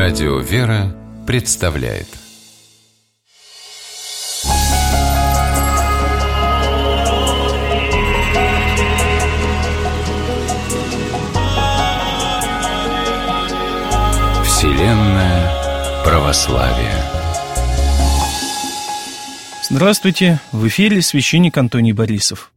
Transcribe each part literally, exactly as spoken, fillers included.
Радио «Вера» представляет Вселенная православия. Здравствуйте! В эфире священник Антоний Борисов.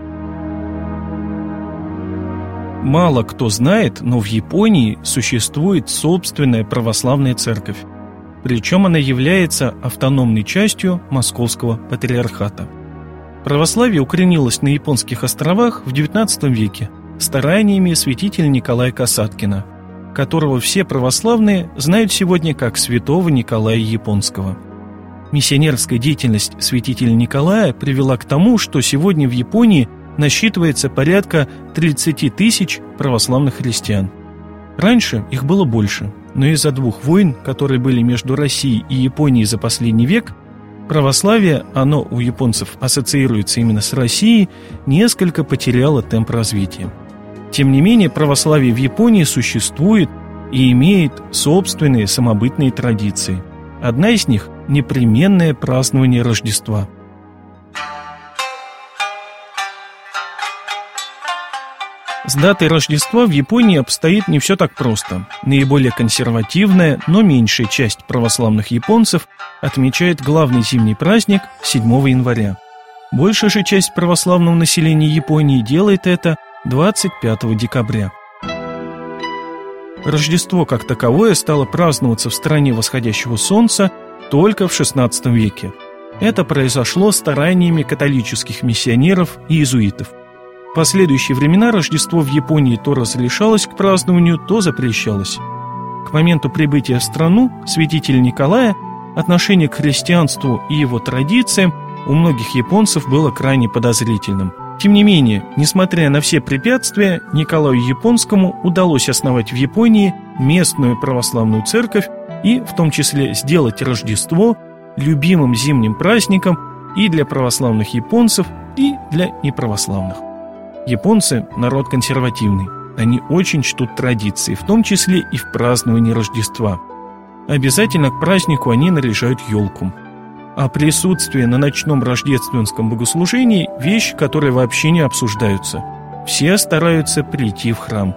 Мало кто знает, но в Японии существует собственная православная церковь. Причем она является автономной частью Московского патриархата. Православие укоренилось на японских островах в девятнадцатом веке стараниями святителя Николая Касаткина, которого все православные знают сегодня как святого Николая Японского. Миссионерская деятельность святителя Николая привела к тому, что сегодня в Японии насчитывается порядка тридцать тысяч православных христиан. Раньше их было больше, но из-за двух войн, которые были между Россией и Японией за последний век, православие, оно у японцев ассоциируется именно с Россией, несколько потеряло темп развития. Тем не менее, православие в Японии существует и имеет собственные самобытные традиции. Одна из них – непременное празднование Рождества. С датой Рождества в Японии обстоит не все так просто. Наиболее консервативная, но меньшая часть православных японцев отмечает главный зимний праздник седьмого января. Большая же часть православного населения Японии делает это двадцать пятого декабря. Рождество как таковое стало праздноваться в стране восходящего солнца только в шестнадцатом веке. Это произошло стараниями католических миссионеров и иезуитов. В последующие времена Рождество в Японии то разрешалось к празднованию, то запрещалось. К моменту прибытия в страну святителя Николая отношение к христианству и его традициям у многих японцев было крайне подозрительным. Тем не менее, несмотря на все препятствия, Николаю Японскому удалось основать в Японии местную православную церковь и в том числе сделать Рождество любимым зимним праздником и для православных японцев, и для неправославных. Японцы – народ консервативный. Они очень чтут традиции, в том числе и в праздновании Рождества. Обязательно к празднику они наряжают елку. А присутствие на ночном рождественском богослужении – вещь, которая вообще не обсуждается. Все стараются прийти в храм.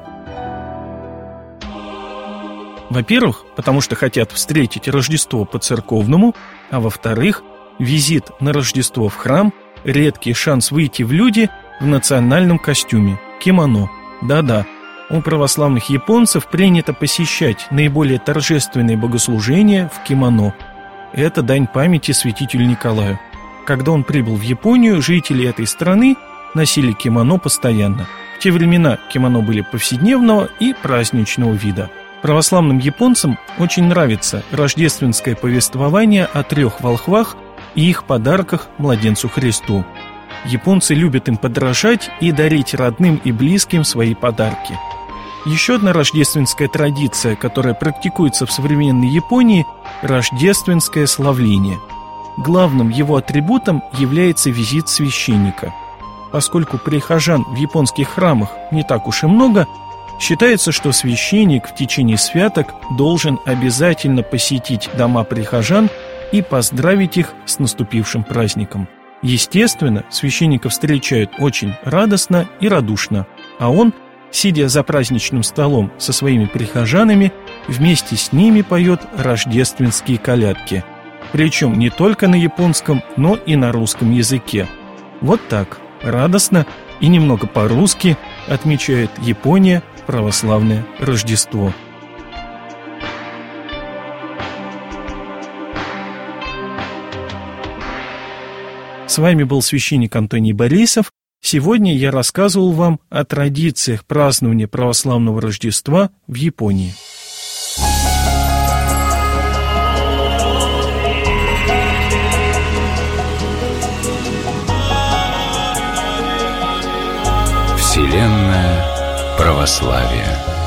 Во-первых, потому что хотят встретить Рождество по-церковному, а во-вторых, визит на Рождество в храм – редкий шанс выйти в люди в национальном костюме – кимоно. Да-да, у православных японцев принято посещать наиболее торжественные богослужения в кимоно. Это дань памяти святителю Николаю. Когда он прибыл в Японию, жители этой страны носили кимоно постоянно. В те времена кимоно были повседневного и праздничного вида. Православным японцам очень нравится рождественское повествование о трех волхвах и их подарках младенцу Христу. Японцы любят им подражать и дарить родным и близким свои подарки. Еще одна рождественская традиция, которая практикуется в современной Японии – рождественское славление. Главным его атрибутом является визит священника. Поскольку прихожан в японских храмах не так уж и много, считается, что священник в течение святок должен обязательно посетить дома прихожан и поздравить их с наступившим праздником. Естественно, священника встречают очень радостно и радушно, а он, сидя за праздничным столом со своими прихожанами, вместе с ними поет рождественские колядки. Причем не только на японском, но и на русском языке. Вот так, радостно и немного по-русски отмечает Япония православное Рождество. С вами был священник Антоний Борисов. Сегодня я рассказывал вам о традициях празднования православного Рождества в Японии. Вселенная православия.